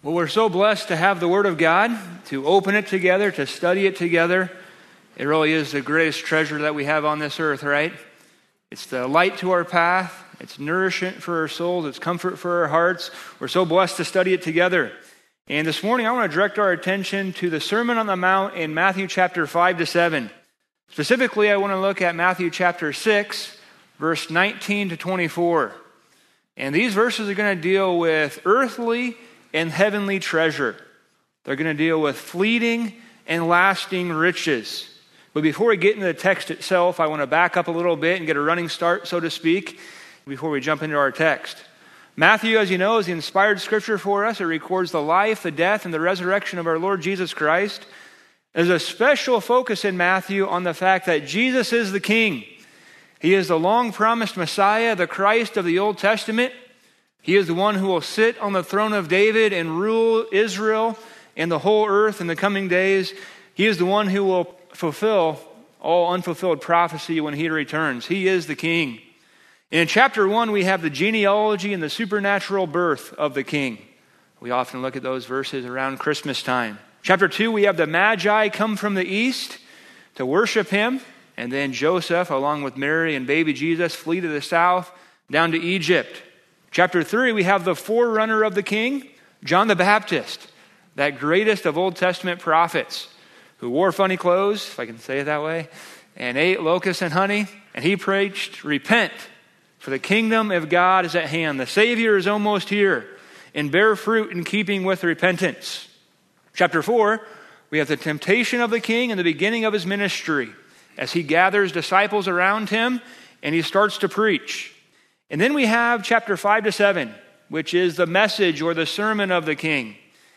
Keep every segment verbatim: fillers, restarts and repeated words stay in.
Well, we're so blessed to have the Word of God, to open it together, to study it together. It really is the greatest treasure that we have on this earth, right? It's the light to our path. It's nourishment for our souls. It's comfort for our hearts. We're so blessed to study it together. And this morning, I want to direct our attention to the Sermon on the Mount in Matthew chapter five to seven. Specifically, I want to look at Matthew chapter six, verse nineteen to twenty-four. And these verses are going to deal with earthly and heavenly treasure. They're going to deal with fleeting and lasting riches. But before we get into the text itself, I want to back up a little bit and get a running start, so to speak, before we jump into our text. Matthew, as you know, is the inspired scripture for us. It records the life, the death, and the resurrection of our Lord Jesus Christ. There's a special focus in Matthew on the fact that Jesus is the King. He is the long-promised Messiah, the Christ of the Old Testament. He is the one who will sit on the throne of David and rule Israel and the whole earth in the coming days. He is the one who will fulfill all unfulfilled prophecy when he returns. He is the King. In chapter one, we have the genealogy and the supernatural birth of the King. We often look at those verses around Christmas time. Chapter two, we have the Magi come from the east to worship him. And then Joseph, along with Mary and baby Jesus, flee to the south down to Egypt. Chapter three, we have the forerunner of the King, John the Baptist, that greatest of Old Testament prophets, who wore funny clothes, if I can say it that way, and ate locusts and honey, and he preached, "Repent, for the kingdom of God is at hand. The Savior is almost here, and bear fruit in keeping with repentance." Chapter four, we have the temptation of the King and the beginning of his ministry, as he gathers disciples around him, and he starts to preach. And then we have chapter five to seven, which is the message or the sermon of the King.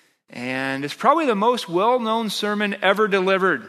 And it's probably the most well-known sermon ever delivered.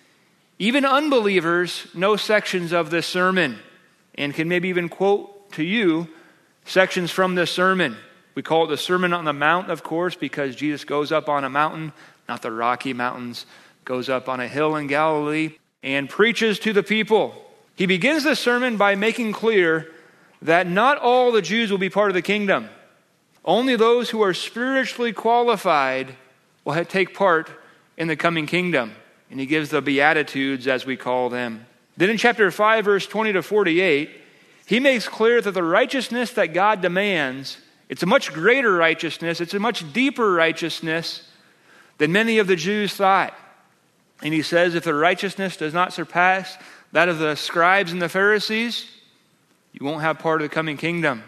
Even unbelievers know sections of this sermon and can maybe even quote to you sections from this sermon. We call it the Sermon on the Mount, of course, because Jesus goes up on a mountain, not the Rocky Mountains, goes up on a hill in Galilee and preaches to the people. He begins the sermon by making clear that not all the Jews will be part of the kingdom. Only those who are spiritually qualified will take part in the coming kingdom. And he gives the Beatitudes, as we call them. Then in chapter five, verse twenty to forty-eight, he makes clear that the righteousness that God demands, it's a much greater righteousness, it's a much deeper righteousness than many of the Jews thought. And he says, if the righteousness does not surpass that of the scribes and the Pharisees, you won't have part of the coming kingdom.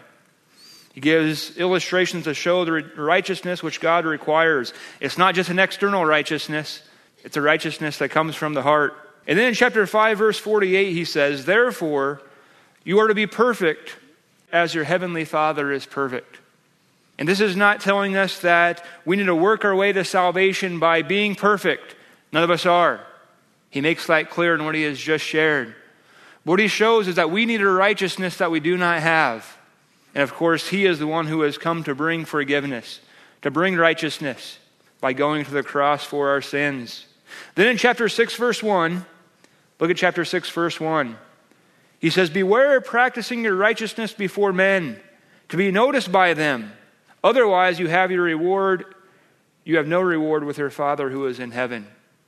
He gives illustrations to show the righteousness which God requires. It's not just an external righteousness. It's a righteousness that comes from the heart. And then in chapter five, verse forty-eight, he says, therefore, you are to be perfect as your heavenly Father is perfect. And this is not telling us that we need to work our way to salvation by being perfect. None of us are. He makes that clear in what he has just shared. What he shows is that we need a righteousness that we do not have. And of course, he is the one who has come to bring forgiveness, to bring righteousness by going to the cross for our sins. Then in chapter six, verse one, look at chapter six, verse one. He says, beware of practicing your righteousness before men, to be noticed by them. Otherwise, you have your reward. You have no reward with your Father who is in heaven.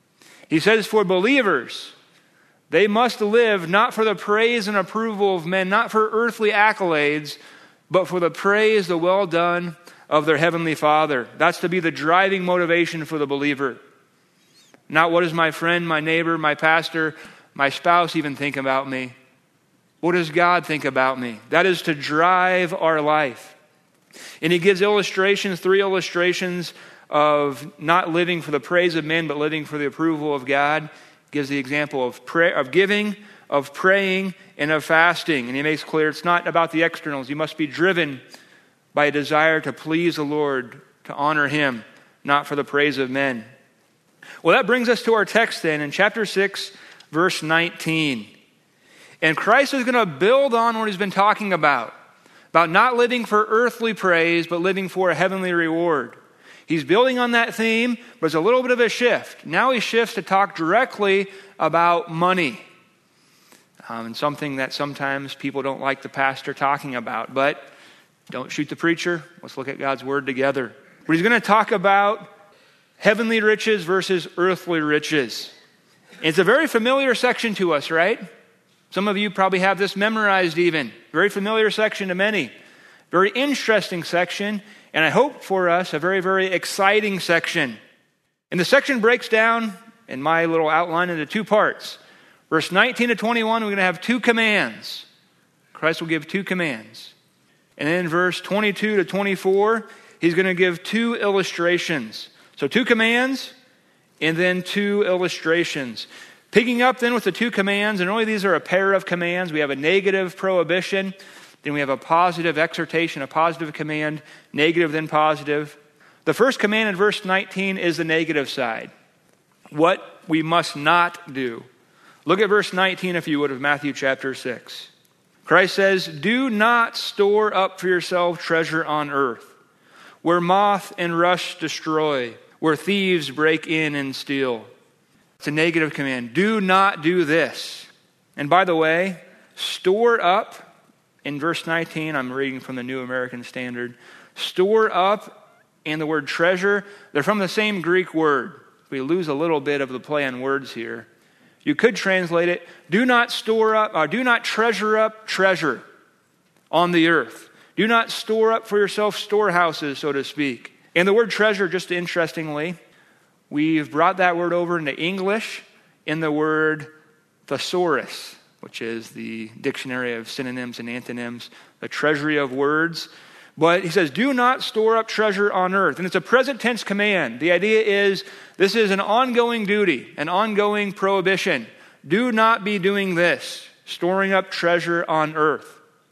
He says, for believers, they must live not for the praise and approval of men, not for earthly accolades, but for the praise, the well done of their heavenly Father. That's to be the driving motivation for the believer. Not what does my friend, my neighbor, my pastor, my spouse even think about me? What does God think about me? That is to drive our life. And he gives illustrations, three illustrations of not living for the praise of men, but living for the approval of God. Gives the example of prayer, of giving, of praying, and of fasting. And he makes clear it's not about the externals. You must be driven by a desire to please the Lord, to honor him, not for the praise of men. Well, that brings us to our text then in chapter six, verse nineteen. And Christ is going to build on what he's been talking about, about not living for earthly praise, but living for a heavenly reward. He's building on that theme, but it's a little bit of a shift. Now he shifts to talk directly about money. Um, and something that sometimes people don't like the pastor talking about. But don't shoot the preacher. Let's look at God's word together. where he's going to talk about heavenly riches versus earthly riches. It's a very familiar section to us, right? Some of you probably have this memorized even. Very familiar section to many. Very interesting section, and I hope for us a very, very exciting section. And the section breaks down, in my little outline, into two parts. Verse nineteen to twenty-one, we're going to have two commands. Christ will give two commands. And then in verse twenty-two to twenty-four, he's going to give two illustrations. So two commands, and then two illustrations. Picking up then with the two commands, and really these are a pair of commands. We have a negative prohibition, then we have a positive exhortation, a positive command, negative then positive. The first command in verse nineteen is the negative side. What we must not do. Look at verse nineteen, if you would, of Matthew chapter six. Christ says, "Do not store up for yourself treasure on earth, where moth and rust destroy, where thieves break in and steal." It's a negative command. Do not do this. And by the way, store up, in verse nineteen, I'm reading from the New American Standard. Store up and the word treasure, they're from the same Greek word. We lose a little bit of the play on words here. You could translate it, do not store up, or do not treasure up treasure on the earth. Do not store up for yourself storehouses, so to speak. And the word treasure, just interestingly, we've brought that word over into English in the word thesaurus, which is the dictionary of synonyms and antonyms, the treasury of words. But he says, do not store up treasure on earth. And it's a present tense command. The idea is this is an ongoing duty, an ongoing prohibition. Do not be doing this, storing up treasure on earth.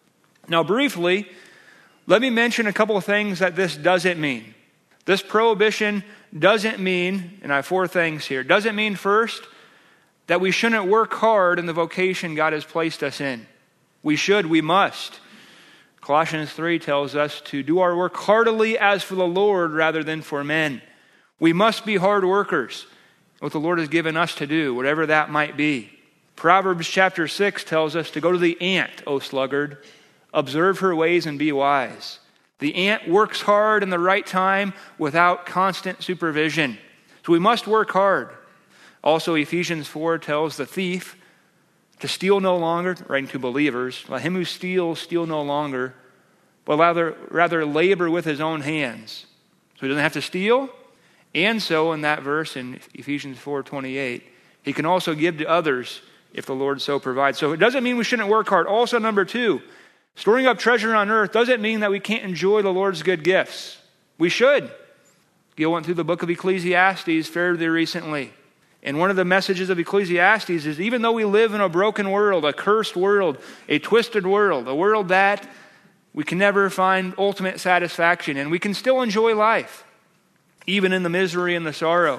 Now briefly, let me mention a couple of things that this doesn't mean. This prohibition doesn't mean, and I have four things here, doesn't mean first that we shouldn't work hard in the vocation God has placed us in. We should, we must. Colossians three tells us to do our work heartily as for the Lord rather than for men. We must be hard workers, what the Lord has given us to do, whatever that might be. Proverbs chapter six tells us to go to the ant, O sluggard, observe her ways and be wise. The ant works hard in the right time without constant supervision. So we must work hard. Also, Ephesians four tells the thief to steal no longer, writing to believers, let him who steals steal no longer, but rather, rather labor with his own hands. So he doesn't have to steal. And so in that verse in Ephesians four twenty-eight, he can also give to others if the Lord so provides. So it doesn't mean we shouldn't work hard. Also, number two, storing up treasure on earth doesn't mean that we can't enjoy the Lord's good gifts. We should. Gil went through the book of Ecclesiastes fairly recently. And one of the messages of Ecclesiastes is even though we live in a broken world, a cursed world, a twisted world, a world that we can never find ultimate satisfaction in, we can still enjoy life, even in the misery and the sorrow.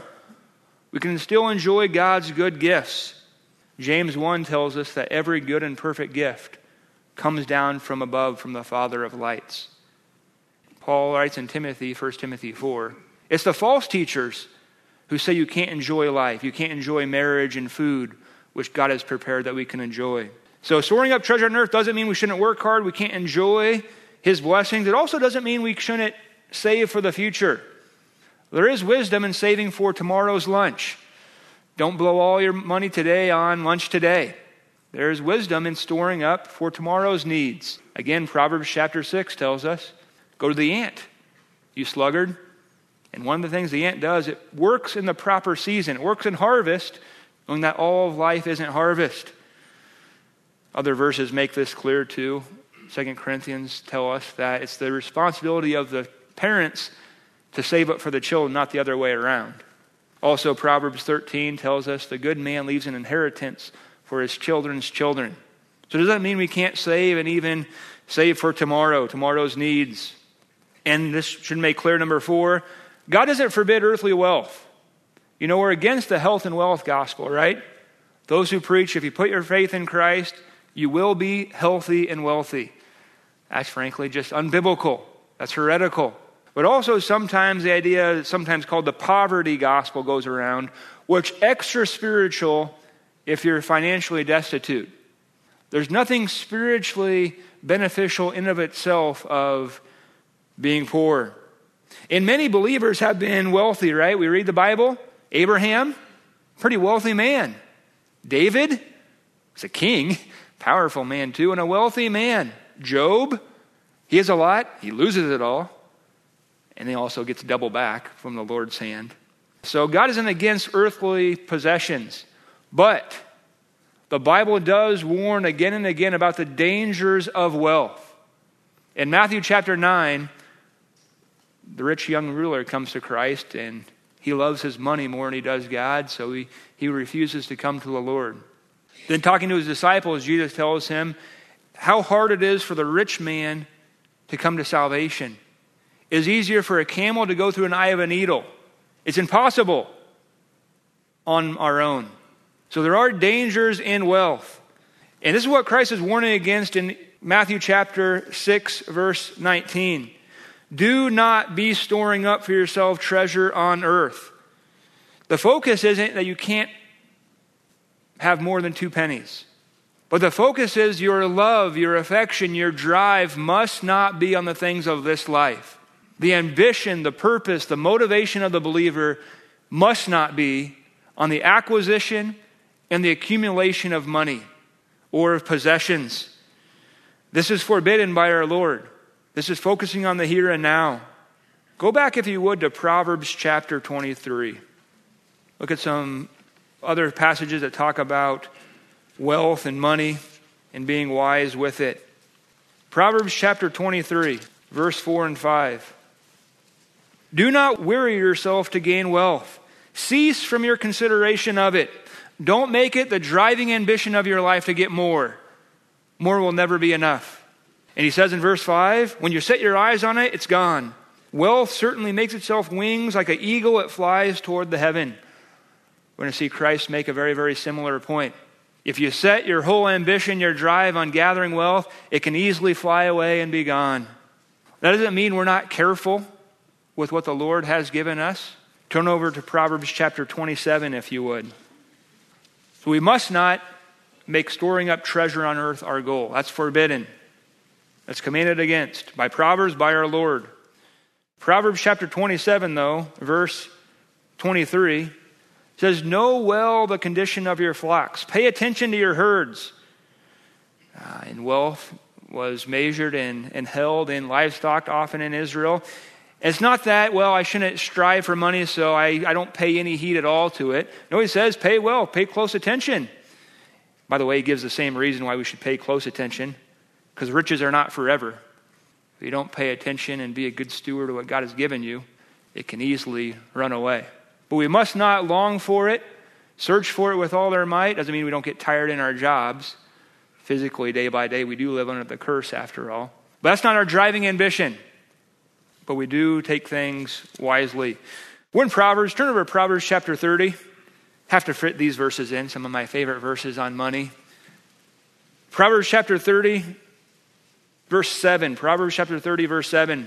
We can still enjoy God's good gifts. James one tells us that every good and perfect gift comes down from above, from the Father of lights. Paul writes in Timothy, First Timothy four, it's the false teachers who say you can't enjoy life, you can't enjoy marriage and food, which God has prepared that we can enjoy. So storing up treasure on earth doesn't mean we shouldn't work hard, we can't enjoy his blessings. It also doesn't mean we shouldn't save for the future. There is wisdom in saving for tomorrow's lunch. Don't blow all your money today on lunch today. There is wisdom in storing up for tomorrow's needs. Again, Proverbs chapter six tells us, go to the ant, you sluggard. And one of the things the ant does, it works in the proper season. It works in harvest, knowing that all of life isn't harvest. Other verses make this clear too. Second Corinthians tell us that it's the responsibility of the parents to save up for the children, not the other way around. Also, Proverbs thirteen tells us the good man leaves an inheritance for his children's children. So does that mean we can't save and even save for tomorrow, tomorrow's needs? And this should make clear, number four, God doesn't forbid earthly wealth. You know, we're against the health and wealth gospel, right? Those who preach, if you put your faith in Christ, you will be healthy and wealthy. That's frankly just unbiblical. That's heretical. But also sometimes the idea, sometimes called the poverty gospel, goes around, which extra spiritual if you're financially destitute. There's nothing spiritually beneficial in of itself of being poor. And many believers have been wealthy, right? We read the Bible. Abraham, pretty wealthy man. David was a king, powerful man too, and a wealthy man. Job, he has a lot. He loses it all. And he also gets double back from the Lord's hand. So God isn't against earthly possessions. But the Bible does warn again and again about the dangers of wealth. In Matthew chapter nine, the rich young ruler comes to Christ and he loves his money more than he does God, so he, he refuses to come to the Lord. Then talking to his disciples, Jesus tells him how hard it is for the rich man to come to salvation. It is easier for a camel to go through an eye of a needle. It's impossible on our own. So there are dangers in wealth. And this is what Christ is warning against in Matthew chapter six, verse nineteen. Do not be storing up for yourself treasure on earth. The focus isn't that you can't have more than two pennies. But the focus is your love, your affection, your drive must not be on the things of this life. The ambition, the purpose, the motivation of the believer must not be on the acquisition and the accumulation of money or of possessions. This is forbidden by our Lord. This is focusing on the here and now. Go back, if you would, to Proverbs chapter twenty-three. Look at some other passages that talk about wealth and money and being wise with it. Proverbs chapter twenty-three, verse four and five. Do not weary yourself to gain wealth. Cease from your consideration of it. Don't make it the driving ambition of your life to get more. More will never be enough. And he says in verse five, when you set your eyes on it, it's gone. Wealth certainly makes itself wings like an eagle, it flies toward the heaven. We're going to see Christ make a very, very similar point. If you set your whole ambition, your drive on gathering wealth, it can easily fly away and be gone. That doesn't mean we're not careful with what the Lord has given us. Turn over to Proverbs chapter twenty-seven, if you would. So we must not make storing up treasure on earth our goal. That's forbidden. That's commanded against by Proverbs, by our Lord. Proverbs chapter twenty-seven, though, verse twenty-three, says, know well the condition of your flocks. Pay attention to your herds. Uh, and wealth was measured and, and held in livestock, often in Israel. It's not that, well, I shouldn't strive for money, so I, I don't pay any heed at all to it. No, he says, pay well, pay close attention. By the way, he gives the same reason why we should pay close attention, because riches are not forever. If you don't pay attention and be a good steward of what God has given you, it can easily run away. But we must not long for it, search for it with all our might. Doesn't mean we don't get tired in our jobs. Physically, day by day, we do live under the curse after all. But that's not our driving ambition. But we do take things wisely. We're in Proverbs. Turn over to Proverbs chapter thirty. Have to fit these verses in, some of my favorite verses on money. Proverbs chapter thirty, verse seven. Proverbs chapter thirty, verse seven.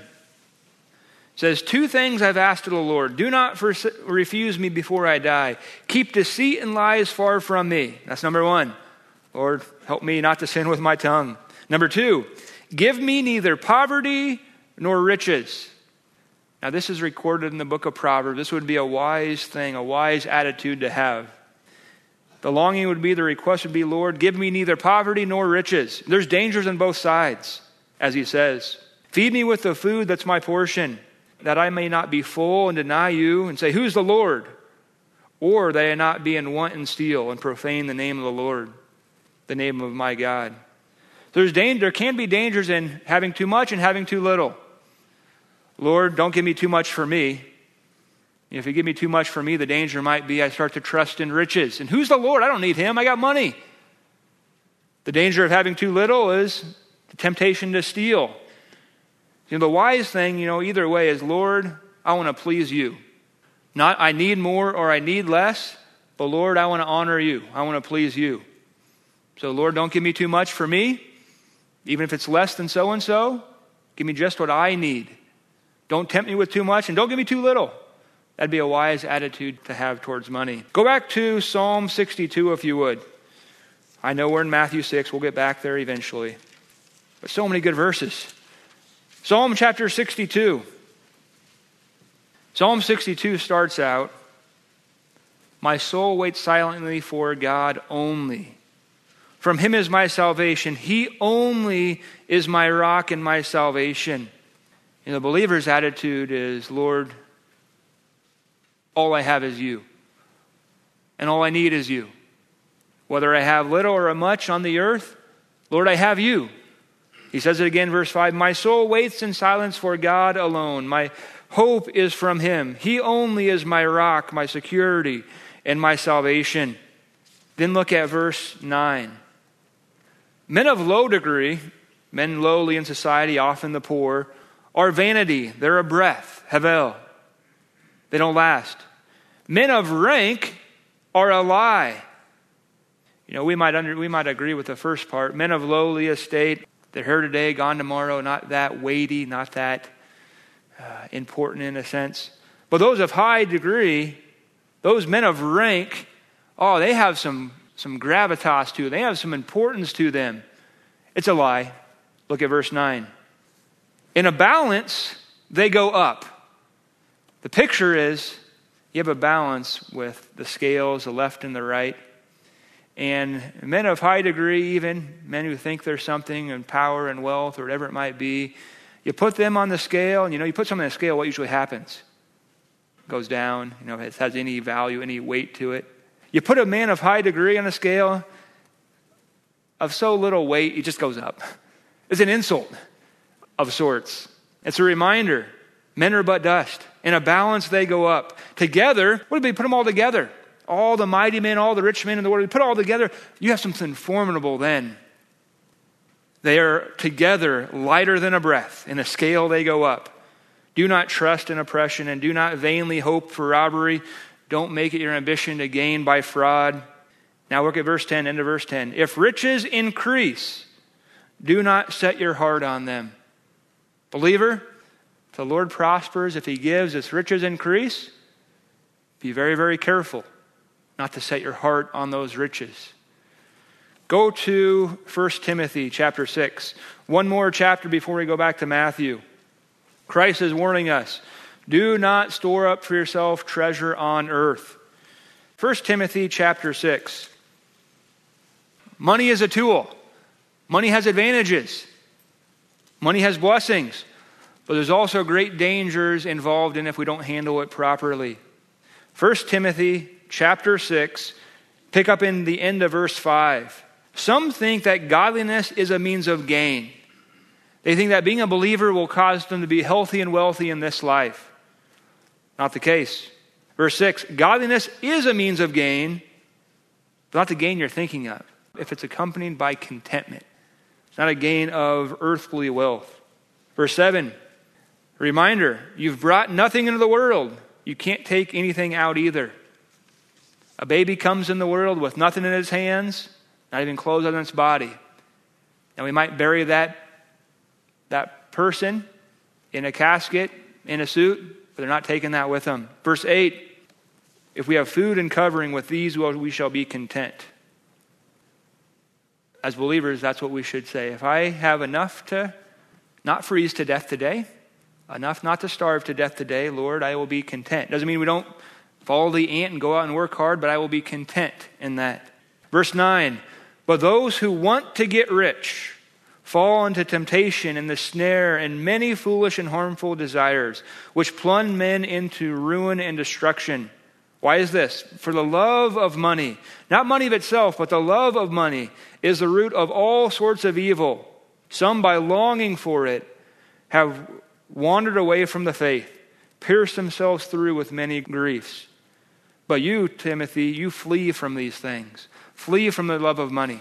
Says, two things I've asked of the Lord. Do not for- refuse me before I die. Keep deceit and lies far from me. That's number one. Lord, help me not to sin with my tongue. Number two, give me neither poverty nor riches. Now this is recorded in the book of Proverbs. This would be a wise thing, a wise attitude to have. The longing would be, the request would be, Lord, give me neither poverty nor riches. There's dangers on both sides, as he says. Feed me with the food that's my portion, that I may not be full and deny you and say, who's the Lord? Or that I not be in want and steal and profane the name of the Lord, the name of my God. There's danger, there can be dangers in having too much and having too little. Lord, don't give me too much for me. If you give me too much for me, the danger might be I start to trust in riches. And who's the Lord? I don't need him. I got money. The danger of having too little is the temptation to steal. You know, the wise thing, you know, either way is, Lord, I want to please you. Not I need more or I need less, but Lord, I want to honor you. I want to please you. So Lord, don't give me too much for me. Even if it's less than so-and-so, give me just what I need. Don't tempt me with too much, and don't give me too little. That'd be a wise attitude to have towards money. Go back to Psalm sixty-two, if you would. I know we're in Matthew six. We'll get back there eventually. But so many good verses. Psalm chapter sixty-two. Psalm sixty-two starts out, my soul waits silently for God only. From him is my salvation. He only is my rock and my salvation. And the believer's attitude is, Lord, all I have is you. And all I need is you. Whether I have little or much on the earth, Lord, I have you. He says it again, verse five, my soul waits in silence for God alone. My hope is from him. He only is my rock, my security, and my salvation. Then look at verse nine. Men of low degree, men lowly in society, often the poor, are vanity. They're a breath, havel. They don't last. Men of rank are a lie. You know, we might under, we might agree with the first part. Men of lowly estate, they're here today, gone tomorrow, not that weighty, not that uh, important in a sense. But those of high degree, those men of rank, oh, they have some, some gravitas to them. They have some importance to them. It's a lie. Look at verse nine. In a balance, they go up. The picture is you have a balance with the scales, the left and the right. And men of high degree, even men who think there's something in power and wealth or whatever it might be, you put them on the scale, and you know, you put something on the scale, what usually happens? It goes down, you know, if it has any value, any weight to it. You put a man of high degree on a scale of so little weight, he just goes up. It's an insult of sorts. It's a reminder. Men are but dust. In a balance, they go up. Together, what if we put them all together? All the mighty men, all the rich men in the world, we put it all together, you have something formidable then. They are together lighter than a breath. In a scale, they go up. Do not trust in oppression and do not vainly hope for robbery. Don't make it your ambition to gain by fraud. Now look at verse ten, end of verse ten. If riches increase, do not set your heart on them. Believer, if the Lord prospers, if he gives, if riches increase, be very, very careful not to set your heart on those riches. Go to First Timothy chapter six. One more chapter before we go back to Matthew. Christ is warning us, do not store up for yourself treasure on earth. First Timothy chapter six. Money is a tool. Money has advantages. Money has blessings. But there's also great dangers involved in if we don't handle it properly. First Timothy chapter six, pick up in the end of verse five. Some think that godliness is a means of gain. They think that being a believer will cause them to be healthy and wealthy in this life. Not the case. Verse six, godliness is a means of gain, but not the gain you're thinking of. If it's accompanied by contentment. It's not a gain of earthly wealth. Verse seven, reminder, you've brought nothing into the world. You can't take anything out either. A baby comes in the world with nothing in its hands, not even clothes on its body. And we might bury that, that person in a casket, in a suit, but they're not taking that with them. Verse eight, if we have food and covering, with these we shall be content. As believers, that's what we should say. If I have enough to not freeze to death today, enough not to starve to death today, Lord, I will be content. Doesn't mean we don't follow the ant and go out and work hard, but I will be content in that. Verse nine, but those who want to get rich fall into temptation and the snare and many foolish and harmful desires, which plunge men into ruin and destruction. Why is this? For the love of money, not money of itself, but the love of money is the root of all sorts of evil. Some, by longing for it, have wandered away from the faith, pierced themselves through with many griefs. But you, Timothy, you flee from these things. Flee from the love of money.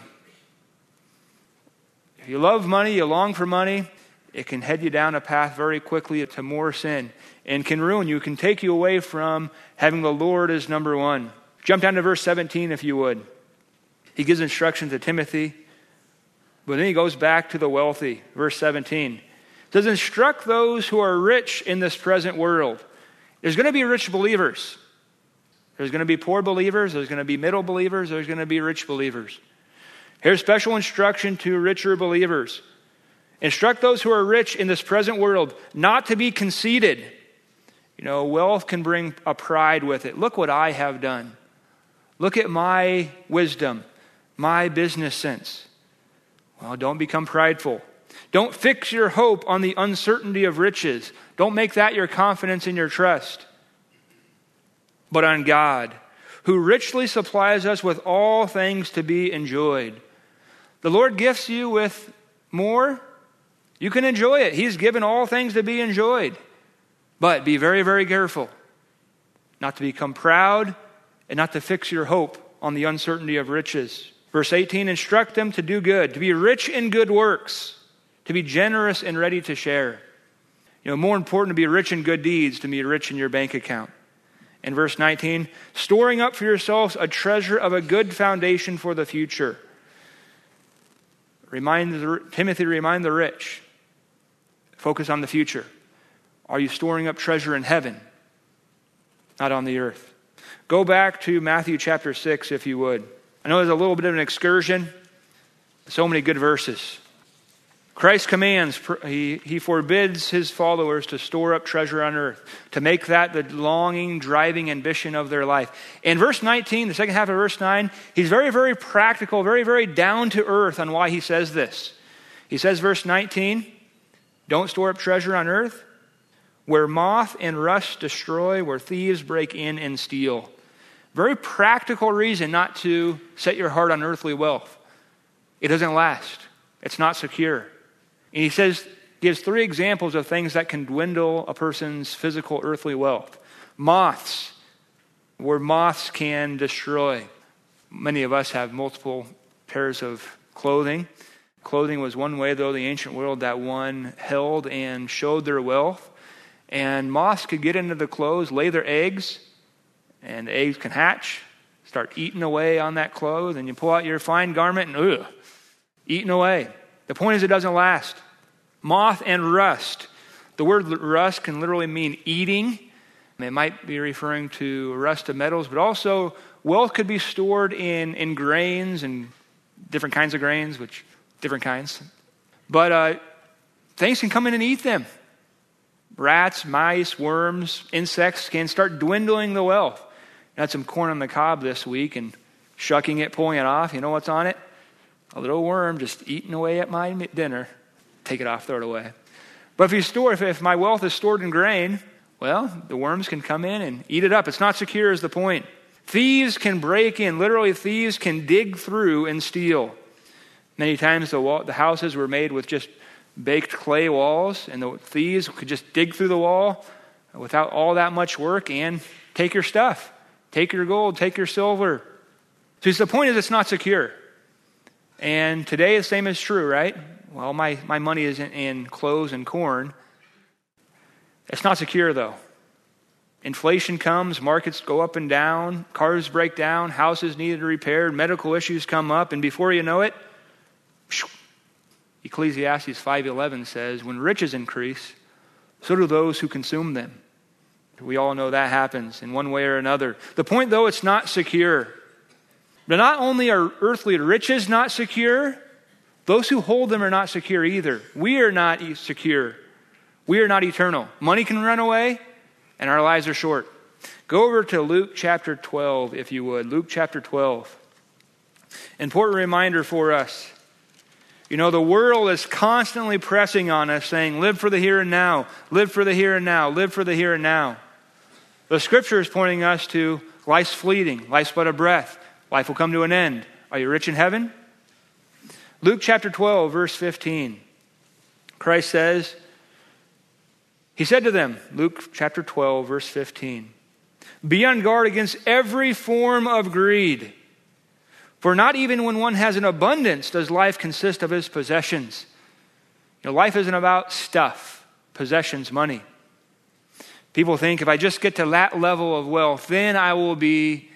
If you love money, you long for money, it can head you down a path very quickly to more sin and can ruin you, can take you away from having the Lord as number one. Jump down to verse seventeen if you would. He gives instruction to Timothy, but then he goes back to the wealthy. Verse seventeen. It says, instruct those who are rich in this present world. There's going to be rich believers. There's going to be poor believers. There's going to be middle believers. There's going to be rich believers. Here's special instruction to richer believers. Instruct those who are rich in this present world not to be conceited You know, wealth can bring a pride with it. Look what I have done. Look at my wisdom, my business sense. Well, don't become prideful. Don't fix your hope on the uncertainty of riches. Don't make that your confidence and your trust. But on God, who richly supplies us with all things to be enjoyed. The Lord gifts you with more. You can enjoy it. He's given all things to be enjoyed. But be very, very careful not to become proud and not to fix your hope on the uncertainty of riches. Verse eighteen, instruct them to do good, to be rich in good works, to be generous and ready to share. You know, more important to be rich in good deeds than to be rich in your bank account. And verse nineteen, storing up for yourselves a treasure of a good foundation for the future. Remind the, Timothy, remind the rich. Focus on the future. Are you storing up treasure in heaven, not on the earth? Go back to Matthew chapter six, if you would. I know there's a little bit of an excursion. So many good verses. Christ commands, he, he forbids his followers to store up treasure on earth, to make that the longing, driving ambition of their life. In verse nineteen, the second half of verse nine, he's very, very practical, very, very down to earth on why he says this. He says, verse nineteen, don't store up treasure on earth, where moth and rust destroy, where thieves break in and steal. Very practical reason not to set your heart on earthly wealth. It doesn't last. It's not secure. And he says, gives three examples of things that can dwindle a person's physical earthly wealth. Moths, where moths can destroy. Many of us have multiple pairs of clothing. Clothing was one way, though, the ancient world that one held and showed their wealth. And moths could get into the clothes, lay their eggs, and the eggs can hatch, start eating away on that clothes, and you pull out your fine garment and ugh, eating away. The point is it doesn't last. Moth and rust. The word rust can literally mean eating. It might be referring to rust of metals, but also wealth could be stored in, in grains and different kinds of grains, which different kinds. But uh, things can come in and eat them. Rats, mice, worms, insects can start dwindling the wealth. I had some corn on the cob this week and shucking it, pulling it off. You know what's on it? A little worm just eating away at my dinner. Take it off, throw it away. But if you store, if, if my wealth is stored in grain, well, the worms can come in and eat it up. It's not secure is the point. Thieves can break in. Literally, thieves can dig through and steal. Many times the, wall, the houses were made with just baked clay walls, and the thieves could just dig through the wall without all that much work and take your stuff. Take your gold, take your silver. So the point is it's not secure. And today the same is true, right? Well, my, my money is in, in clothes and corn. It's not secure, though. Inflation comes, markets go up and down, cars break down, houses needed repaired, medical issues come up, and before you know it, Ecclesiastes five eleven says, when riches increase, so do those who consume them. We all know that happens in one way or another. The point, though, it's not secure. But not only are earthly riches not secure, those who hold them are not secure either. We are not secure. We are not eternal. Money can run away, and our lives are short. Go over to Luke chapter twelve, if you would. Luke chapter twelve. Important reminder for us. You know, the world is constantly pressing on us, saying, live for the here and now, live for the here and now, live for the here and now. The scripture is pointing us to life's fleeting, life's but a breath. Life will come to an end. Are you rich in heaven? Luke chapter twelve, verse fifteen. Christ says, he said to them, Luke chapter twelve, verse fifteen, be on guard against every form of greed. For not even when one has an abundance does life consist of his possessions. You know, life isn't about stuff, possessions, money. People think if I just get to that level of wealth, then I will be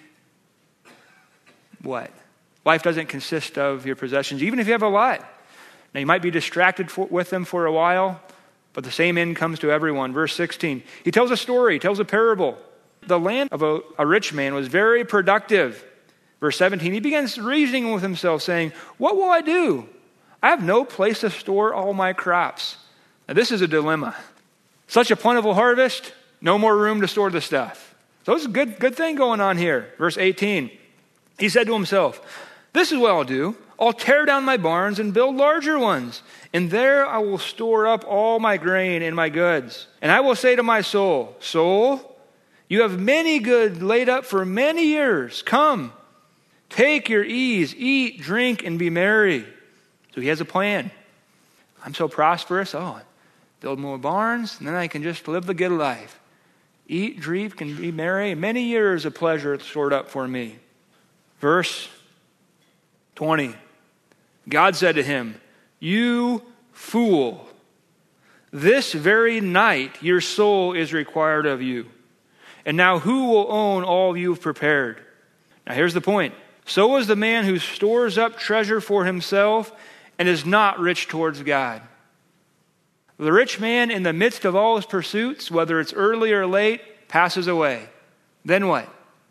what? Life doesn't consist of your possessions, even if you have a lot. Now, you might be distracted for, with them for a while, but the same end comes to everyone. Verse sixteen, he tells a story, tells a parable. The land of a, a rich man was very productive. Verse seventeen, he begins reasoning with himself, saying, what will I do? I have no place to store all my crops. Now, this is a dilemma. Such a plentiful harvest, No more room to store the stuff. So it's a good, good thing going on here. Verse eighteen, he said to himself, this is what I'll do. I'll tear down my barns and build larger ones, and there I will store up all my grain and my goods. And I will say to my soul, soul, you have many goods laid up for many years. Come, take your ease, eat, drink, and be merry. So he has a plan. I'm so prosperous. Oh, build more barns, and then I can just live the good life. Eat, drink, and be merry. Many years of pleasure stored up for me. Verse twenty. God said to him, you fool, this very night your soul is required of you. And now who will own all you've prepared? Now here's the point. So is the man who stores up treasure for himself and is not rich towards God. The rich man in the midst of all his pursuits, whether it's early or late, passes away. Then what?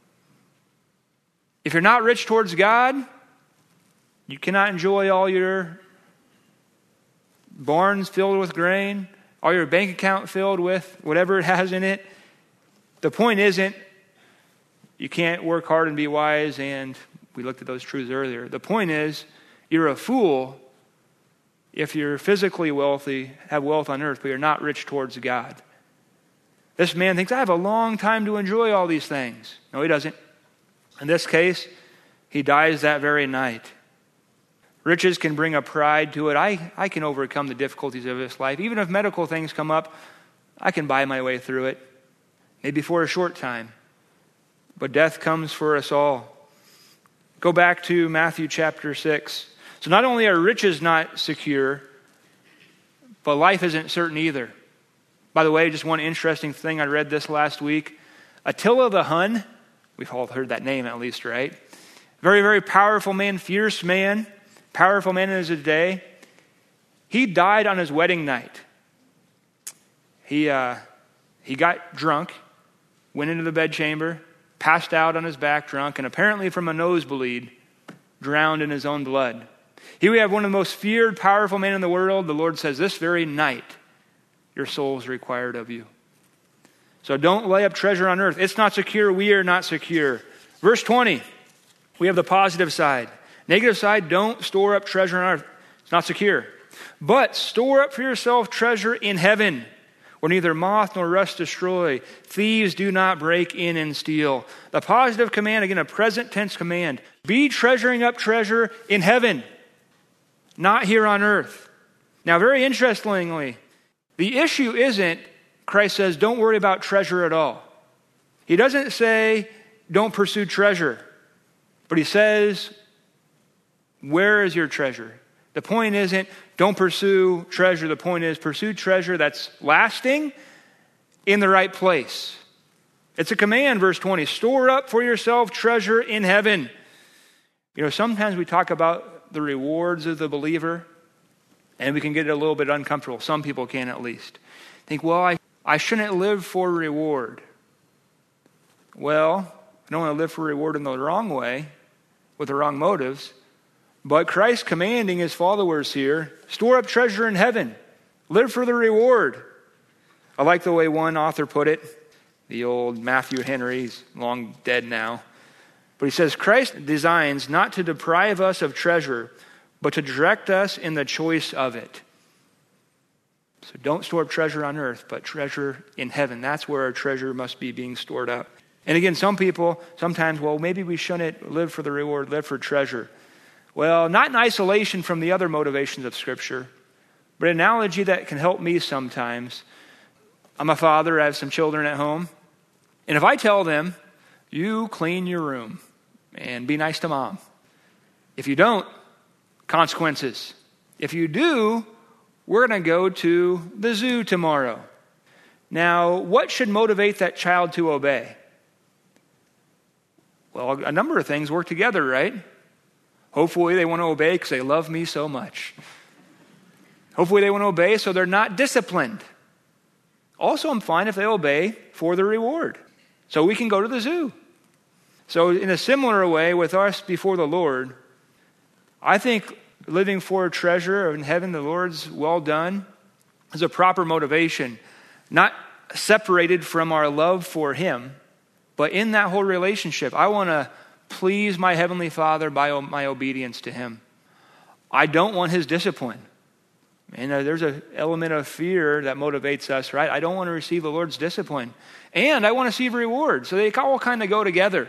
If you're not rich towards God, you cannot enjoy all your barns filled with grain, all your bank account filled with whatever it has in it. The point isn't you can't work hard and be wise, and we looked at those truths earlier. The point is you're a fool if you're physically wealthy, have wealth on earth, but you're not rich towards God. This man thinks, I have a long time to enjoy all these things. No, he doesn't. In this case, he dies that very night. Riches can bring a pride to it. I, I can overcome the difficulties of this life. Even if medical things come up, I can buy my way through it. Maybe for a short time. But death comes for us all. Go back to Matthew chapter six. So not only are riches not secure, but life isn't certain either. By the way, just one interesting thing, I read this last week. Attila the Hun, we've all heard that name at least, right? Very, very powerful man, fierce man. Powerful man in his day. He died on his wedding night. He uh, he got drunk, went into the bedchamber, passed out on his back drunk, and apparently from a nosebleed, drowned in his own blood. Here we have one of the most feared, powerful men in the world. The Lord says, this very night, your soul is required of you. So don't lay up treasure on earth. It's not secure. We are not secure. Verse twenty, we have the positive side. Negative side, don't store up treasure on earth. It's not secure. But store up for yourself treasure in heaven, where neither moth nor rust destroy. Thieves do not break in and steal. The positive command, again, a present tense command. Be treasuring up treasure in heaven, not here on earth. Now, very interestingly, the issue isn't, Christ says, don't worry about treasure at all. He doesn't say, don't pursue treasure. But he says, where is your treasure? The point isn't, don't pursue treasure. The point is, pursue treasure that's lasting in the right place. It's a command, verse twenty. Store up for yourself treasure in heaven. You know, sometimes we talk about the rewards of the believer, and we can get a little bit uncomfortable. Some people can at least. Think, well, I, I shouldn't live for reward. Well, I don't want to live for reward in the wrong way, with the wrong motives. But Christ commanding his followers here, store up treasure in heaven. Live for the reward. I like the way one author put it, the old Matthew Henry, he's long dead now. But he says, Christ designs not to deprive us of treasure, but to direct us in the choice of it. So don't store up treasure on earth, but treasure in heaven. That's where our treasure must be being stored up. And again, some people, sometimes, well, maybe we shouldn't live for the reward, live for treasure. Well, not in isolation from the other motivations of Scripture, but an analogy that can help me sometimes. I'm a father, I have some children at home, and if I tell them, you clean your room and be nice to mom. If you don't, consequences. If you do, we're going to go to the zoo tomorrow. Now, what should motivate that child to obey? Well, a number of things work together, right? Hopefully they want to obey because they love me so much. Hopefully they want to obey so they're not disciplined. Also, I'm fine if they obey for the reward. So we can go to the zoo. So in a similar way with us before the Lord, I think living for a treasure in heaven, the Lord's well done, is a proper motivation. Not separated from our love for him. But in that whole relationship, I want to please my Heavenly Father by my obedience to him. I don't want his discipline. And uh, there's an element of fear that motivates us, right? I don't want to receive the Lord's discipline. And I want to receive reward. So they all kind of go together.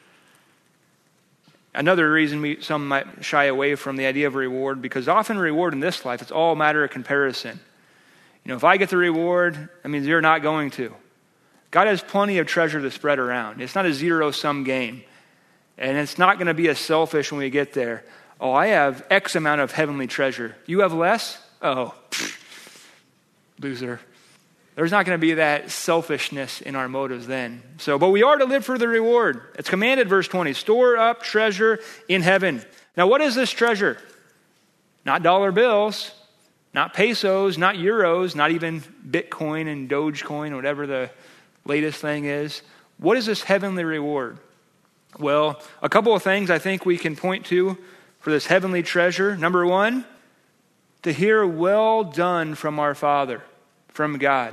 Another reason we, some might shy away from the idea of reward, because often reward in this life, it's all a matter of comparison. You know, if I get the reward, that means you're not going to. God has plenty of treasure to spread around. It's not a zero-sum game. And it's not going to be as selfish when we get there. Oh, I have X amount of heavenly treasure. You have less? Oh, pfft, loser. There's not going to be that selfishness in our motives then. So, but we are to live for the reward. It's commanded, verse twenty, store up treasure in heaven. Now, what is this treasure? Not dollar bills, not pesos, not euros, not even Bitcoin and Dogecoin, whatever the latest thing is. What is this heavenly reward? Well, a couple of things I think we can point to for this heavenly treasure. Number one, to hear well done from our Father, from God.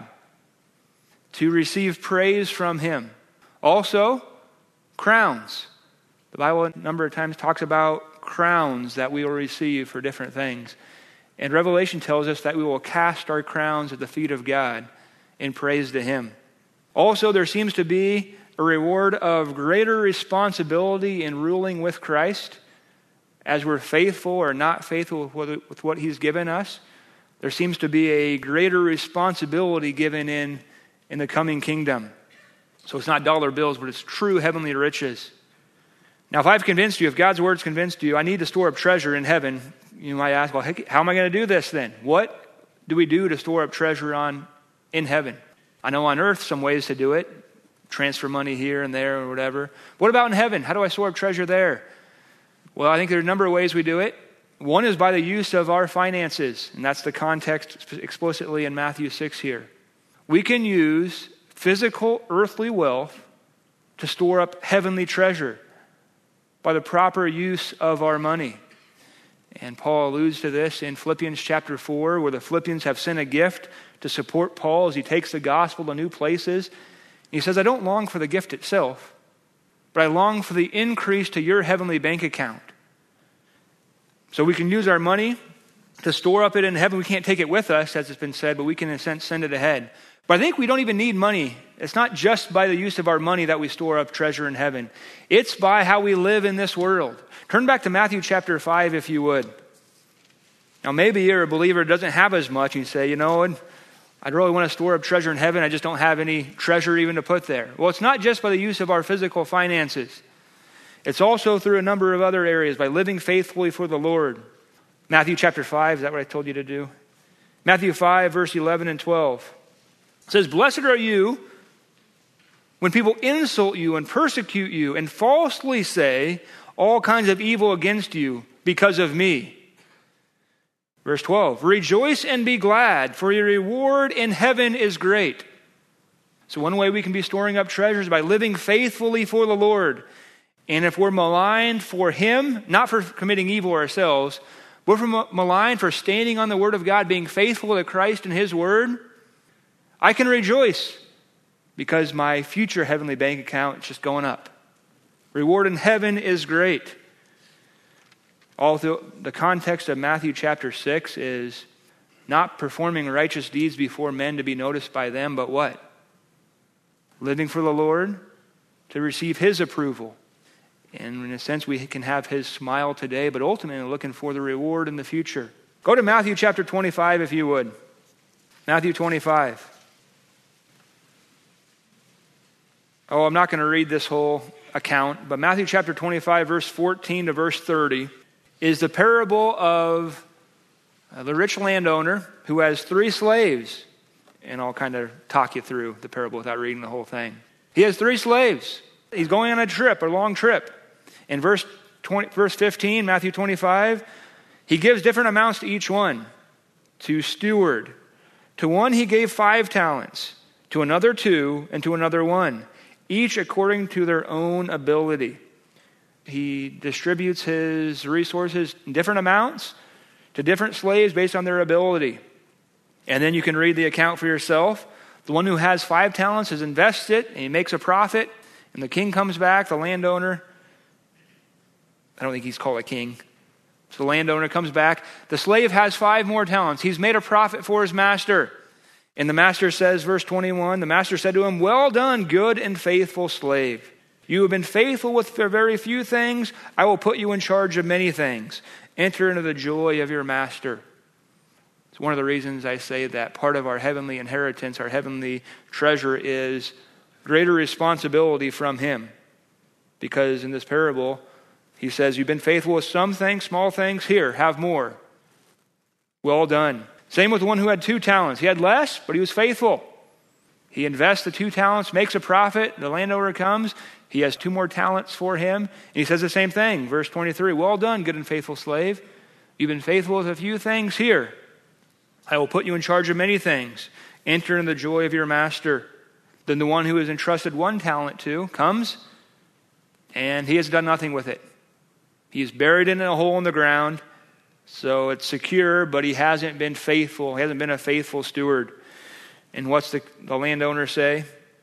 To receive praise from him. Also, crowns. The Bible a number of times talks about crowns that we will receive for different things. And Revelation tells us that we will cast our crowns at the feet of God in praise to him. Also, there seems to be a reward of greater responsibility in ruling with Christ. As we're faithful or not faithful with what he's given us, there seems to be a greater responsibility given in, in the coming kingdom. So it's not dollar bills, but it's true heavenly riches. Now, if I've convinced you, if God's word's convinced you, I need to store up treasure in heaven, you might ask, well, how am I going to do this then? What do we do to store up treasure on in heaven? I know on earth some ways to do it, transfer money here and there or whatever. What about in heaven? How do I store up treasure there? Well, I think there are a number of ways we do it. One is by the use of our finances, and that's the context explicitly in Matthew six here. We can use physical earthly wealth to store up heavenly treasure by the proper use of our money. And Paul alludes to this in Philippians chapter four, where the Philippians have sent a gift to support Paul as he takes the gospel to new places. He says, I don't long for the gift itself, but I long for the increase to your heavenly bank account. So we can use our money to store up it in heaven. We can't take it with us, as it's been said, but we can in a sense send it ahead. But I think we don't even need money. It's not just by the use of our money that we store up treasure in heaven. It's by how we live in this world. Turn back to Matthew chapter five, if you would. Now, maybe you're a believer who doesn't have as much. You say, you know, I'd really want to store up treasure in heaven. I just don't have any treasure even to put there. Well, it's not just by the use of our physical finances. It's also through a number of other areas, by living faithfully for the Lord. Matthew chapter five, is that what I told you to do? Matthew five, verse eleven and twelve. It says, blessed are you when people insult you and persecute you and falsely say all kinds of evil against you because of me. Verse twelve, rejoice and be glad, for your reward in heaven is great. So one way we can be storing up treasures is by living faithfully for the Lord. And if we're maligned for him, not for committing evil ourselves, but we're maligned for standing on the word of God, being faithful to Christ and his word, I can rejoice because my future heavenly bank account is just going up. Reward in heaven is great. All through the context of Matthew chapter six is not performing righteous deeds before men to be noticed by them, but what? Living for the Lord to receive his approval. And in a sense, we can have his smile today, but ultimately looking for the reward in the future. Go to Matthew chapter twenty-five, if you would. Matthew twenty-five. Oh, I'm not going to read this whole account, but Matthew chapter twenty-five, verse fourteen to verse thirty is the parable of the rich landowner who has three slaves. And I'll kind of talk you through the parable without reading the whole thing. He has three slaves. He's going on a trip, a long trip. In verse twenty, verse fifteen, Matthew twenty-five, he gives different amounts to each one. To steward. To one he gave five talents. To another two, and to another one. Each according to their own ability. He distributes his resources in different amounts to different slaves based on their ability. And then you can read the account for yourself. The one who has five talents has invested it, and he makes a profit, and the king comes back, the landowner. I don't think he's called a king. So the landowner comes back. The slave has five more talents. He's made a profit for his master. And the master says, verse twenty-one, the master said to him, well done, good and faithful slave. You have been faithful with very few things. I will put you in charge of many things. Enter into the joy of your master. It's one of the reasons I say that part of our heavenly inheritance, our heavenly treasure, is greater responsibility from him. Because in this parable, he says, you've been faithful with some things, small things. Here, have more. Well done. Same with the one who had two talents. He had less, but he was faithful. He invests the two talents, makes a profit. The landowner comes. He has two more talents for him. And he says the same thing. Verse twenty-three, well done, good and faithful slave. You've been faithful with a few things. Here, I will put you in charge of many things. Enter in the joy of your master. Then the one who is entrusted one talent to comes, and he has done nothing with it. He is buried in a hole in the ground, so it's secure, but he hasn't been faithful. He hasn't been a faithful steward. And what's the, the landowner say?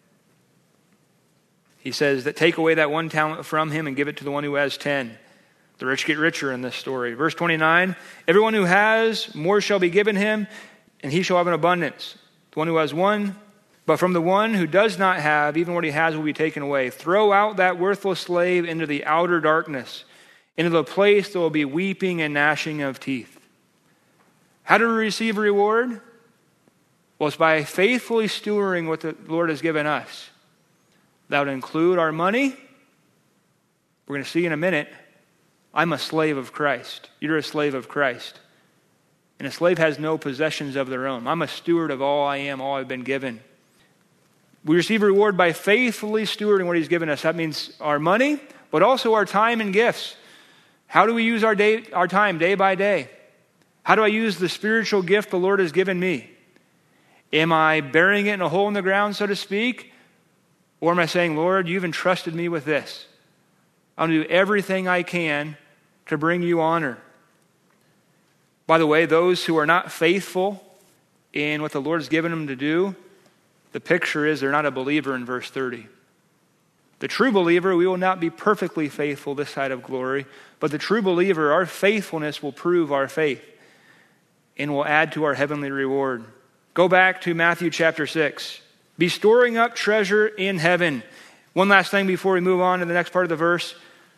He says that take away that one talent from him and give it to the one who has ten. The rich get richer in this story. Verse twenty-nine, everyone who has, more shall be given him, and he shall have an abundance. The one who has one, but from the one who does not have, even what he has will be taken away. Throw out that worthless slave into the outer darkness, into the place there will be weeping and gnashing of teeth. How do we receive a reward? Well, it's by faithfully stewarding what the Lord has given us. That would include our money. We're going to see in a minute, I'm a slave of Christ. You're a slave of Christ. And a slave has no possessions of their own. I'm a steward of all I am, all I've been given. We receive a reward by faithfully stewarding what he's given us. That means our money, but also our time and gifts. How do we use our day, our time day by day? How do I use the spiritual gift the Lord has given me? Am I burying it in a hole in the ground, so to speak? Or am I saying, Lord, you've entrusted me with this. I'll do everything I can to bring you honor. By the way, those who are not faithful in what the Lord has given them to do, the picture is they're not a believer in verse thirty. The true believer, we will not be perfectly faithful this side of glory, but the true believer, our faithfulness will prove our faith and will add to our heavenly reward. Go back to Matthew chapter six. Be storing up treasure in heaven. One last thing before we move on to the next part of the verse.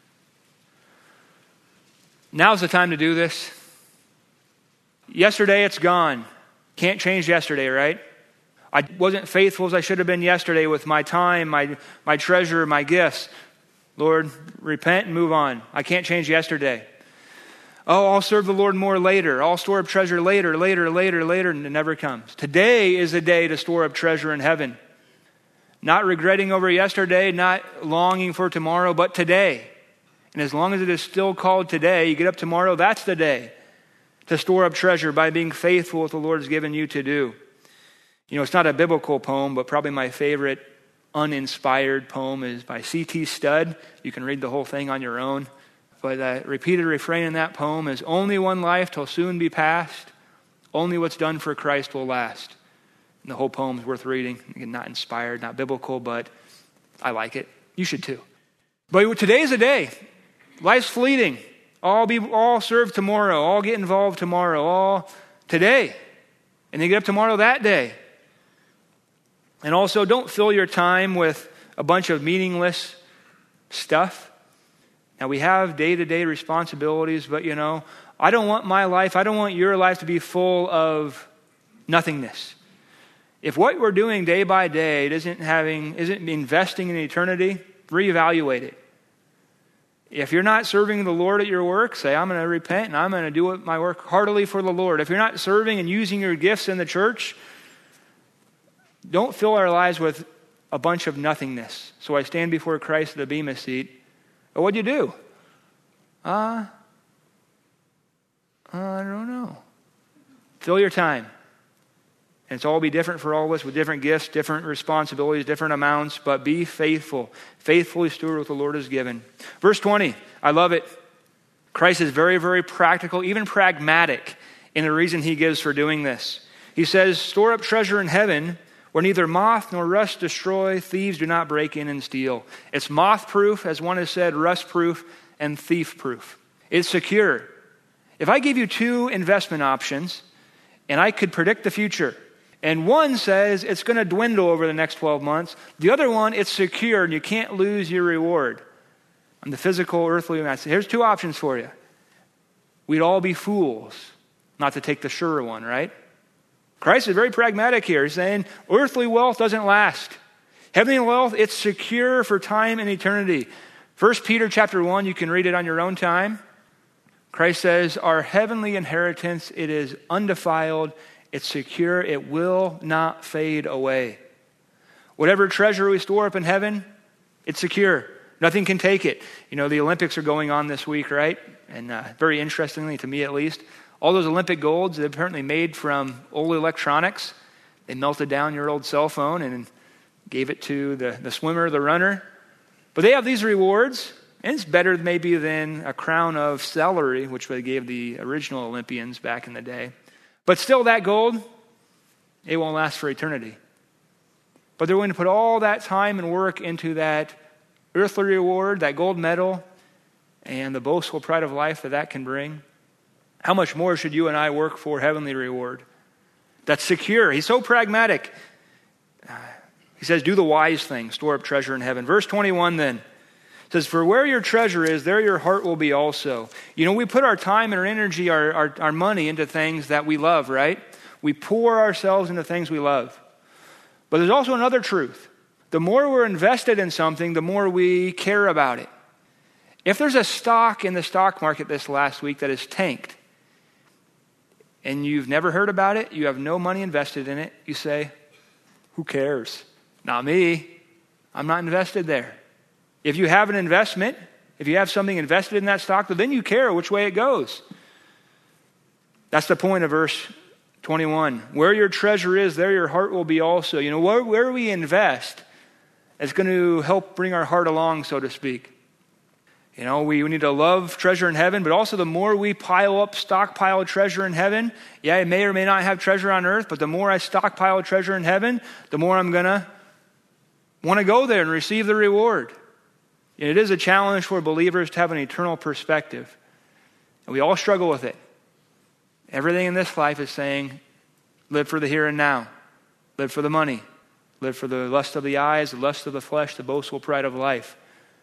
Now's the time to do this. Yesterday, it's gone. Can't change yesterday, right? I wasn't faithful as I should have been yesterday with my time, my, my treasure, my gifts. Lord, repent and move on. I can't change yesterday. Oh, I'll serve the Lord more later. I'll store up treasure later, later, later, later, and it never comes. Today is a day to store up treasure in heaven. Not regretting over yesterday, not longing for tomorrow, but today. And as long as it is still called today, you get up tomorrow, that's the day to store up treasure by being faithful with what the Lord has given you to do. You know, it's not a biblical poem, but probably my favorite uninspired poem is by C T Studd. You can read the whole thing on your own. But the repeated refrain in that poem is, only one life till soon be past. Only what's done for Christ will last. And the whole poem is worth reading. Again, not inspired, not biblical, but I like it. You should too. But today's a day. Life's fleeting. All be all serve tomorrow. All get involved tomorrow. All today. And then get up tomorrow that day. And also, don't fill your time with a bunch of meaningless stuff. Now, we have day-to-day responsibilities, but, you know, I don't want my life, I don't want your life to be full of nothingness. If what we're doing day by day isn't having, isn't investing in eternity, reevaluate it. If you're not serving the Lord at your work, say, I'm going to repent and I'm going to do my work heartily for the Lord. If you're not serving and using your gifts in the church, don't fill our lives with a bunch of nothingness. So I stand before Christ at the bema seat. But what'd you do? Uh, I don't know. Fill your time. And it's all be different for all of us with different gifts, different responsibilities, different amounts, but be faithful. Faithfully steward what the Lord has given. Verse twenty, I love it. Christ is very, very practical, even pragmatic in the reason he gives for doing this. He says, store up treasure in heaven where neither moth nor rust destroy, thieves do not break in and steal. It's moth-proof, as one has said, rust-proof, and thief-proof. It's secure. If I gave you two investment options, and I could predict the future, and one says it's going to dwindle over the next twelve months, the other one, it's secure, and you can't lose your reward. On the physical, earthly, I say, here's two options for you. We'd all be fools not to take the surer one, right? Christ is very pragmatic here. He's saying earthly wealth doesn't last. Heavenly wealth, it's secure for time and eternity. First Peter chapter one, you can read it on your own time. Christ says, our heavenly inheritance, it is undefiled, it's secure, it will not fade away. Whatever treasure we store up in heaven, it's secure. Nothing can take it. You know, the Olympics are going on this week, right? And uh, very interestingly, to me at least, all those Olympic golds, they're apparently made from old electronics. They melted down your old cell phone and gave it to the, the swimmer, the runner. But they have these rewards, and it's better maybe than a crown of celery, which they gave the original Olympians back in the day. But still, that gold, it won't last for eternity. But they're going to put all that time and work into that earthly reward, that gold medal, and the boastful pride of life that that can bring. How much more should you and I work for heavenly reward? That's secure. He's so pragmatic. Uh, he says, do the wise thing, store up treasure in heaven. Verse twenty-one then says, for where your treasure is, there your heart will be also. You know, we put our time and our energy, our, our, our money into things that we love, right? We pour ourselves into things we love. But there's also another truth. The more we're invested in something, the more we care about it. If there's a stock in the stock market this last week that is tanked, and you've never heard about it, you have no money invested in it, you say, who cares? Not me. I'm not invested there. If you have an investment, if you have something invested in that stock, then you care which way it goes. That's the point of verse twenty-one. Where your treasure is, there your heart will be also. You know, where, where we invest is going to help bring our heart along, so to speak. You know, we, we need to love treasure in heaven, but also the more we pile up, stockpile treasure in heaven, yeah, I may or may not have treasure on earth, but the more I stockpile treasure in heaven, the more I'm going to want to go there and receive the reward. And it is a challenge for believers to have an eternal perspective. And we all struggle with it. Everything in this life is saying, live for the here and now. Live for the money. Live for the lust of the eyes, the lust of the flesh, the boastful pride of life.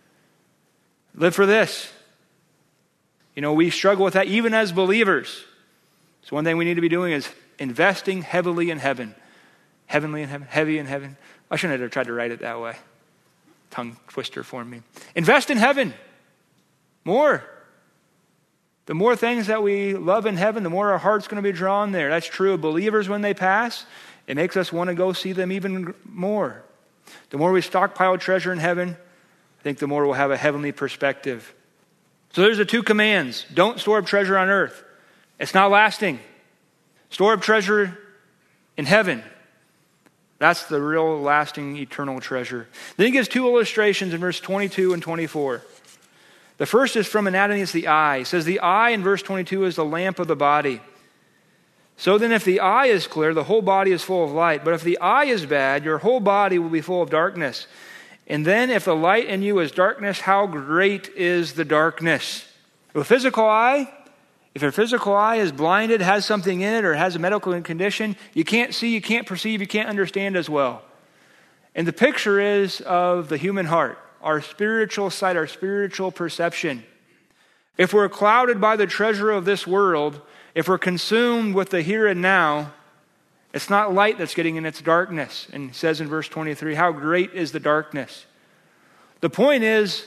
Live for this. You know, we struggle with that even as believers. So one thing we need to be doing is investing heavily in heaven. Heavenly in heaven, heavy in heaven. I shouldn't have tried to write it that way. Tongue twister for me. Invest in heaven. More. The more things that we love in heaven, the more our heart's going to be drawn there. That's true of believers when they pass. It makes us want to go see them even more. The more we stockpile treasure in heaven, I think the more we'll have a heavenly perspective. So there's the two commands. Don't store up treasure on earth. It's not lasting. Store up treasure in heaven. That's the real lasting eternal treasure. Then he gives two illustrations in verse twenty-two and twenty-four. The first is from anatomy, it's the eye. He says the eye in verse twenty-two is the lamp of the body. So then if the eye is clear, the whole body is full of light. But if the eye is bad, your whole body will be full of darkness. And then if the light in you is darkness, how great is the darkness? The physical eye, if your physical eye is blinded, has something in it, or has a medical condition, you can't see, you can't perceive, you can't understand as well. And the picture is of the human heart, our spiritual sight, our spiritual perception. If we're clouded by the treasure of this world, if we're consumed with the here and now, it's not light that's getting in its darkness. And it says in verse twenty-three, how great is the darkness? The point is,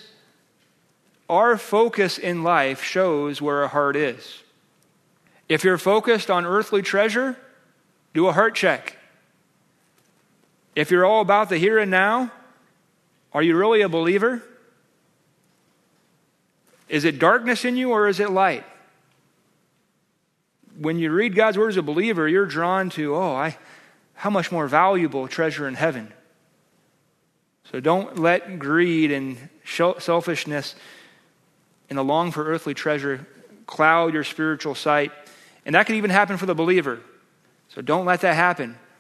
our focus in life shows where our heart is. If you're focused on earthly treasure, do a heart check. If you're all about the here and now, are you really a believer? Is it darkness in you or is it light? When you read God's word as a believer, you're drawn to, oh, I, how much more valuable treasure in heaven. So don't let greed and selfishness and the long for earthly treasure cloud your spiritual sight. And that can even happen for the believer. So don't let that happen.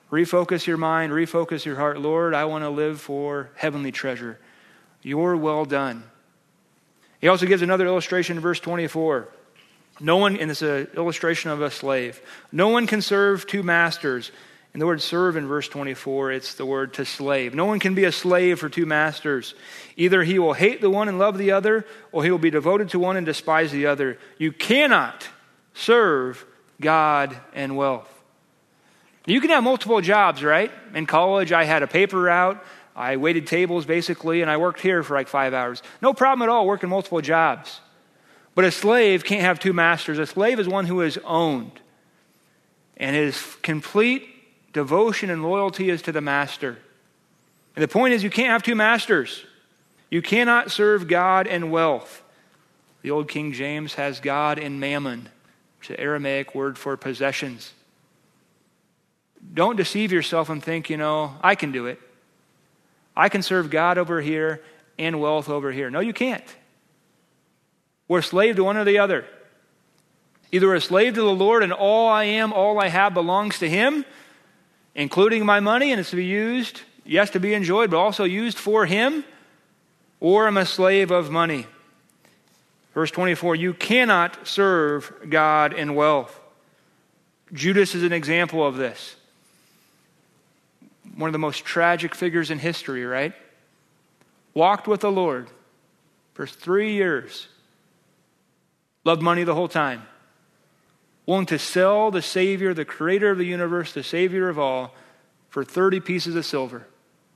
Refocus your mind, refocus your heart. Lord, I want to live for heavenly treasure. Your will done. He also gives another illustration in verse twenty-four. No one, and it's an illustration of a slave. No one can serve two masters. And the word serve in verse twenty-four, it's the word to slave. No one can be a slave for two masters. Either he will hate the one and love the other, or he will be devoted to one and despise the other. You cannot serve God and wealth. You can have multiple jobs, right? In college, I had a paper route. I waited tables basically, and I worked here for like five hours. No problem at all working multiple jobs. But a slave can't have two masters. A slave is one who is owned. And his complete devotion and loyalty is to the master. And the point is, you can't have two masters. You cannot serve God and wealth. The old King James has God and mammon, which is the Aramaic word for possessions. Don't deceive yourself and think, you know, I can do it. I can serve God over here and wealth over here. No, you can't. We're a slave to one or the other. Either a slave to the Lord and all I am, all I have belongs to Him, including my money, and it's to be used, yes, to be enjoyed, but also used for Him, or I'm a slave of money. Verse twenty-four, you cannot serve God and wealth. Judas is an example of this. One of the most tragic figures in history, right? Walked with the Lord for three years. Loved money the whole time. Willing to sell the Savior, the creator of the universe, the Savior of all, for thirty pieces of silver.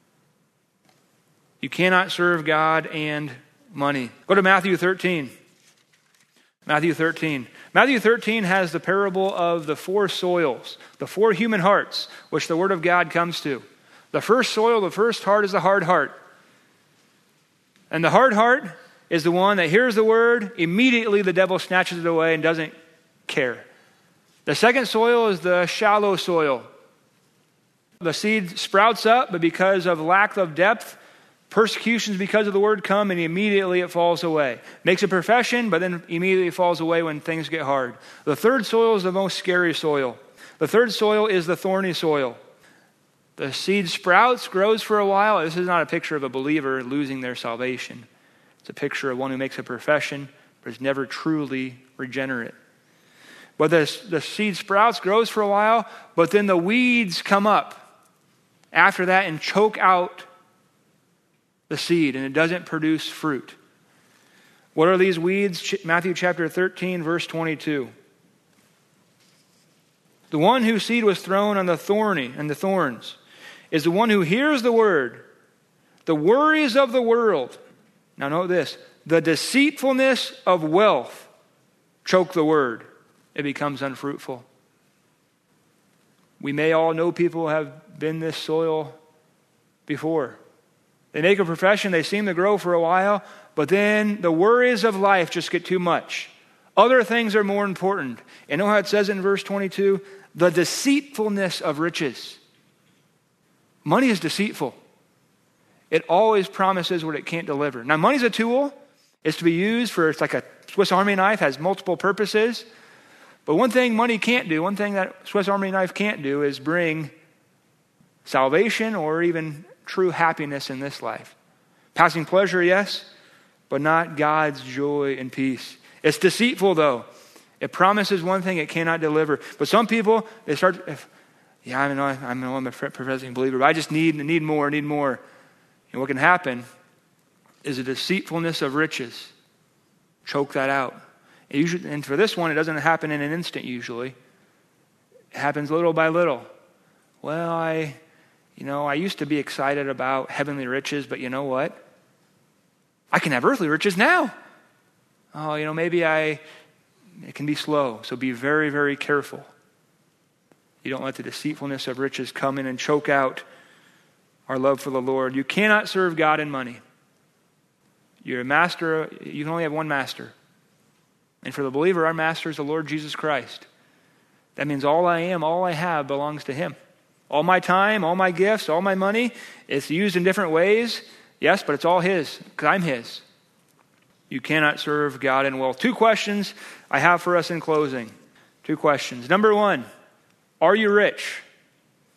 You cannot serve God and money. Go to Matthew thirteen. Matthew thirteen. Matthew thirteen has the parable of the four soils, the four human hearts, which the Word of God comes to. The first soil, the first heart is the hard heart. And the hard heart is the one that hears the Word, immediately the devil snatches it away and doesn't care. The second soil is the shallow soil. The seed sprouts up, but because of lack of depth, persecutions because of the word come, and immediately it falls away. Makes a profession, but then immediately falls away when things get hard. The third soil is the most scary soil. The third soil is the thorny soil. The seed sprouts, grows for a while. This is not a picture of a believer losing their salvation. It's a picture of one who makes a profession, but is never truly regenerate. But the, the seed sprouts, grows for a while, but then the weeds come up after that and choke out the seed, and it doesn't produce fruit. What are these weeds? Matthew chapter thirteen, verse twenty-two. The one whose seed was thrown on the thorny and the thorns is the one who hears the word, the worries of the world. Now note this, the deceitfulness of wealth choke the word. It becomes unfruitful. We may all know people who have been this soil before. They make a profession, they seem to grow for a while, but then the worries of life just get too much. Other things are more important. And know how it says in verse twenty-two? The deceitfulness of riches. Money is deceitful. It always promises what it can't deliver. Now, money's a tool. It's to be used for, it's like a Swiss Army knife, has multiple purposes. But one thing money can't do, one thing that Swiss Army knife can't do is bring salvation or even true happiness in this life. Passing pleasure, yes, but not God's joy and peace. It's deceitful, though. It promises one thing it cannot deliver. But some people, they start, if, yeah, I know, I know I'm a professing believer, but I just need, need more, need more. And what can happen is a deceitfulness of riches. Choke that out. And, usually, and for this one, it doesn't happen in an instant usually. It happens little by little. Well, I... You know, I used to be excited about heavenly riches, but you know what? I can have earthly riches now. Oh, you know, maybe I, it can be slow. So be very, very careful. You don't let the deceitfulness of riches come in and choke out our love for the Lord. You cannot serve God and money. You're a master, you can only have one master. And for the believer, our master is the Lord Jesus Christ. That means all I am, all I have belongs to Him. All my time, all my gifts, all my money, it's used in different ways. Yes, but it's all His, because I'm His. You cannot serve God and wealth. Two questions I have for us in closing. Two questions. Number one, are you rich?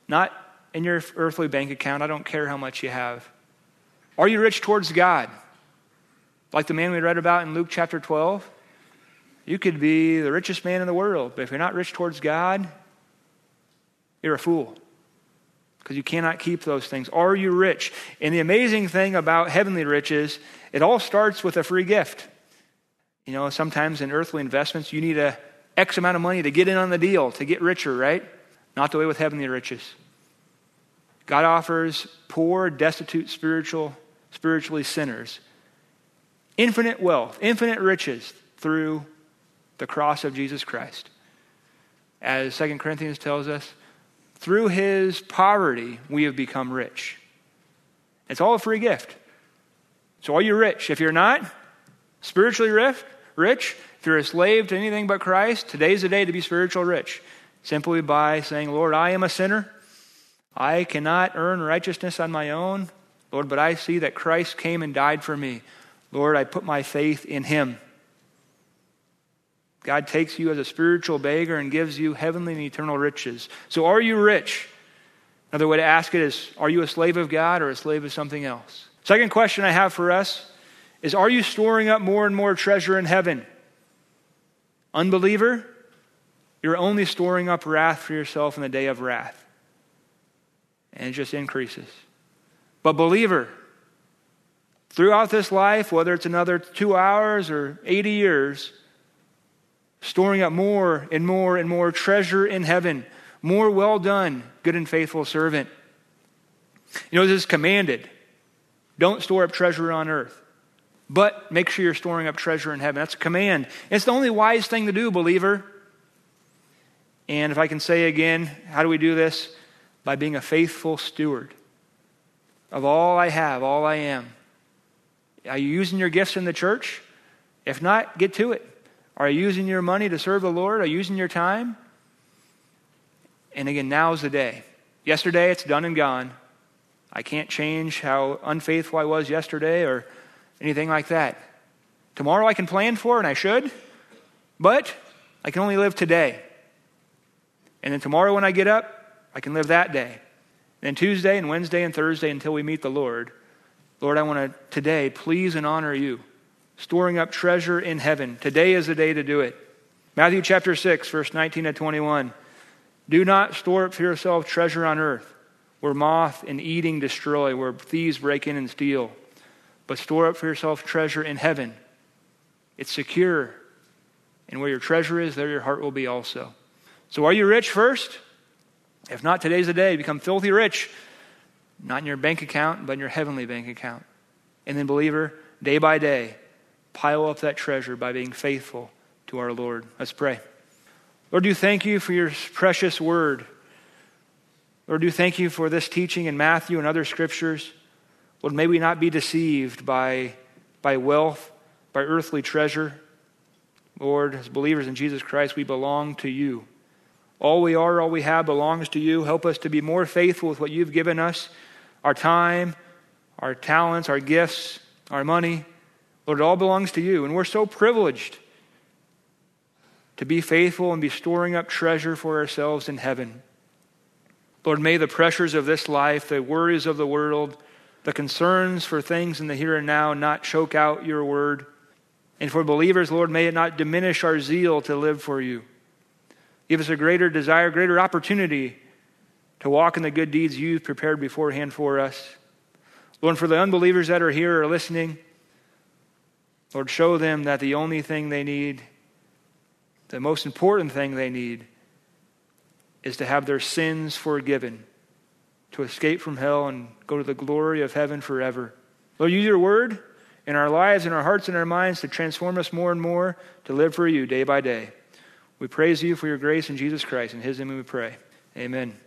Not in your earthly bank account. I don't care how much you have. Are you rich towards God? Like the man we read about in Luke chapter twelve. You could be the richest man in the world, but if you're not rich towards God, you're a fool. Because you cannot keep those things. Are you rich? And the amazing thing about heavenly riches, it all starts with a free gift. You know, sometimes in earthly investments, you need a X amount of money to get in on the deal, to get richer, right? Not the way with heavenly riches. God offers poor, destitute, spiritual, spiritually sinners infinite wealth, infinite riches through the cross of Jesus Christ. As Second Corinthians tells us, through his poverty, we have become rich. It's all a free gift. So are you rich? If you're not, spiritually rich, rich, if you're a slave to anything but Christ, today's the day to be spiritual rich. Simply by saying, Lord, I am a sinner. I cannot earn righteousness on my own. Lord, but I see that Christ came and died for me. Lord, I put my faith in him. God takes you as a spiritual beggar and gives you heavenly and eternal riches. So are you rich? Another way to ask it is, are you a slave of God or a slave of something else? Second question I have for us is, are you storing up more and more treasure in heaven? Unbeliever, you're only storing up wrath for yourself in the day of wrath. And it just increases. But believer, throughout this life, whether it's another two hours or eighty years, storing up more and more and more treasure in heaven. More well done, good and faithful servant. You know, this is commanded. Don't store up treasure on earth, but make sure you're storing up treasure in heaven. That's a command. It's the only wise thing to do, believer. And if I can say again, how do we do this? By being a faithful steward of all I have, all I am. Are you using your gifts in the church? If not, get to it. Are you using your money to serve the Lord? Are you using your time? And again, now's the day. Yesterday, it's done and gone. I can't change how unfaithful I was yesterday or anything like that. Tomorrow I can plan for, and I should, but I can only live today. And then tomorrow when I get up, I can live that day. And then Tuesday and Wednesday and Thursday until we meet the Lord. Lord, I want to today please and honor you. Storing up treasure in heaven. Today is the day to do it. Matthew chapter six, verse nineteen to twenty-one. Do not store up for yourself treasure on earth, where moth and eating destroy, where thieves break in and steal. But store up for yourself treasure in heaven. It's secure. And where your treasure is, there your heart will be also. So are you rich first? If not, today's the day. Become filthy rich. Not in your bank account, but in your heavenly bank account. And then, believer, day by day, pile up that treasure by being faithful to our Lord. Let's pray. Lord, do thank you for your precious word. Lord, do thank you for this teaching in Matthew and other scriptures. Lord, may we not be deceived by, by wealth, by earthly treasure. Lord, as believers in Jesus Christ, we belong to you. All we are, all we have belongs to you. Help us to be more faithful with what you've given us, our time, our talents, our gifts, our money. Lord, it all belongs to you, and we're so privileged to be faithful and be storing up treasure for ourselves in heaven. Lord, may the pressures of this life, the worries of the world, the concerns for things in the here and now not choke out your word. And for believers, Lord, may it not diminish our zeal to live for you. Give us a greater desire, greater opportunity to walk in the good deeds you've prepared beforehand for us. Lord, for the unbelievers that are here or listening, Lord, show them that the only thing they need, the most important thing they need, is to have their sins forgiven, to escape from hell and go to the glory of heaven forever. Lord, use your word in our lives, in our hearts, and our minds to transform us more and more to live for you day by day. We praise you for your grace in Jesus Christ. In his name we pray. Amen.